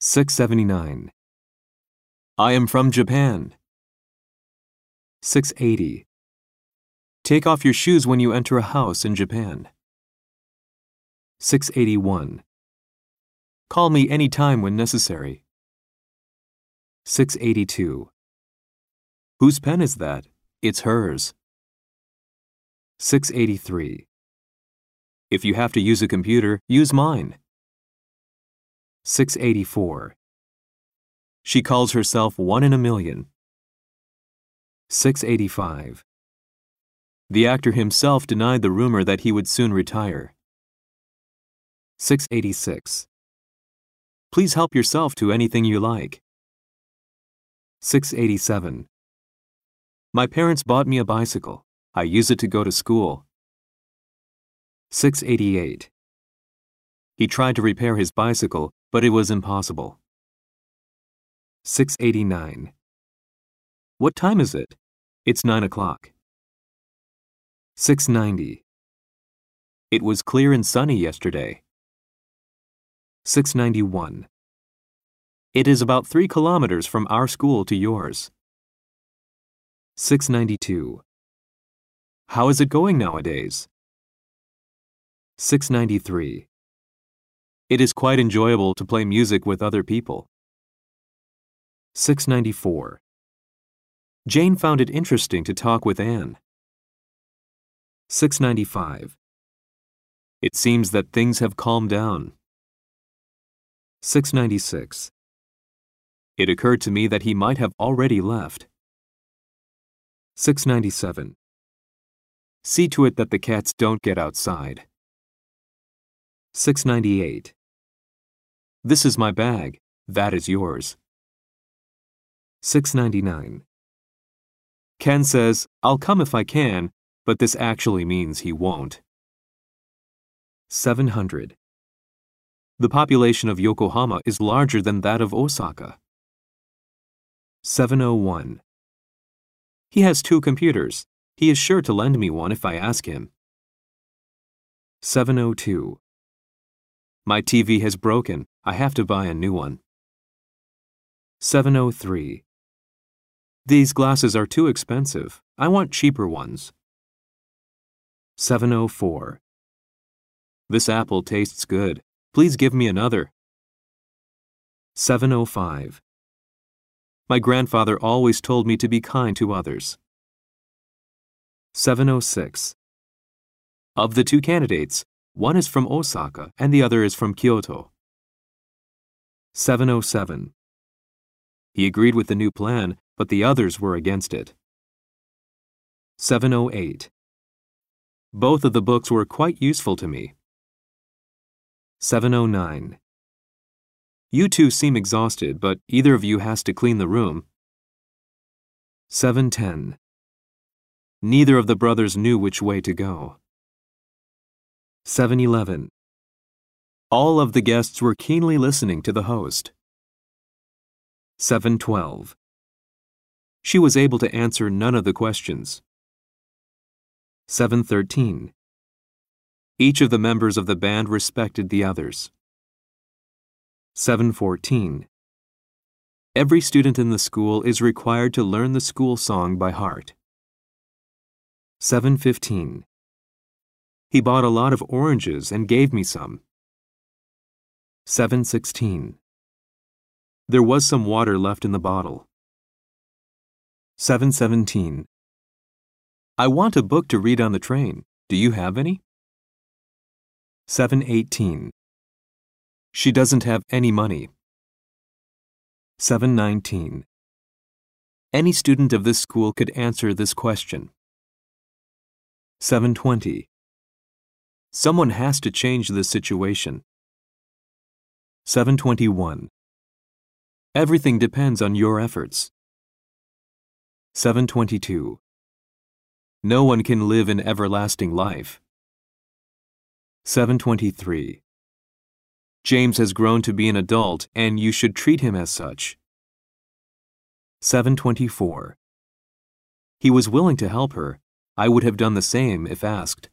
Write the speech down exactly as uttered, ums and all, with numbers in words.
six seventy-nine. I am from Japan. six eighty. Take off your shoes when you enter a house in Japan. six eighty-one. Call me any time when necessary. six eighty-two. Whose pen is that? It's hers. six eighty-three. If you have to use a computer, use mine. six eighty-four. She calls herself one in a million. six eighty-five. The actor himself denied the rumor that he would soon retire. six eighty-six. Please help yourself to anything you like. six eighty-seven. My parents bought me a bicycle. I use it to go to school. six eighty-eight. He tried to repair his bicycle, but it was impossible. six eighty-nine. What time is it? It's nine o'clock. six ninety. It was clear and sunny yesterday. six ninety-one. It is about three kilometers from our school to yours. six ninety-two. How is it going nowadays? six ninety-three. It is quite enjoyable to play music with other people. six ninety-four. Jane found it interesting to talk with Anne. six ninety-five. It seems that things have calmed down. six ninety-six. It occurred to me that he might have already left. six ninety-seven. See to it that the cats don't get outside. six ninety-eight. This is my bag. That is yours. six ninety-nine. Ken says, I'll come if I can, but this actually means he won't. seven hundred. The population of Yokohama is larger than that of Osaka. seven oh one. He has two computers. He is sure to lend me one if I ask him. seven oh two. My T V has broken. I have to buy a new one. seven oh three. These glasses are too expensive. I want cheaper ones. seven oh four. This apple tastes good. Please give me another. seven oh five. My grandfather always told me to be kind to others. seven oh six. Of the two candidates, one is from Osaka and the other is from Kyoto. seven oh seven. He agreed with the new plan, but the others were against it. seven oh eight. Both of the books were quite useful to me. seven oh nine. You two seem exhausted, but either of you has to clean the room. seven ten. Neither of the brothers knew which way to go. seven eleven. All of the guests were keenly listening to the host. seven twelve. She was able to answer none of the questions. seven thirteen. Each of the members of the band respected the others. seven fourteen. Every student in the school is required to learn the school song by heart. seven fifteen. He bought a lot of oranges and gave me some. seven sixteen. There was some water left in the bottle. seven seventeen. I want a book to read on the train. Do you have any? seven eighteen. She doesn't have any money. seven nineteen. Any student of this school could answer this question. seven twenty. Someone has to change this situation. seven twenty-one. Everything depends on your efforts. seven twenty-two. No one can live an everlasting life. seven twenty-three. James has grown to be an adult and you should treat him as such. seven twenty-four. He was willing to help her. I would have done the same if asked.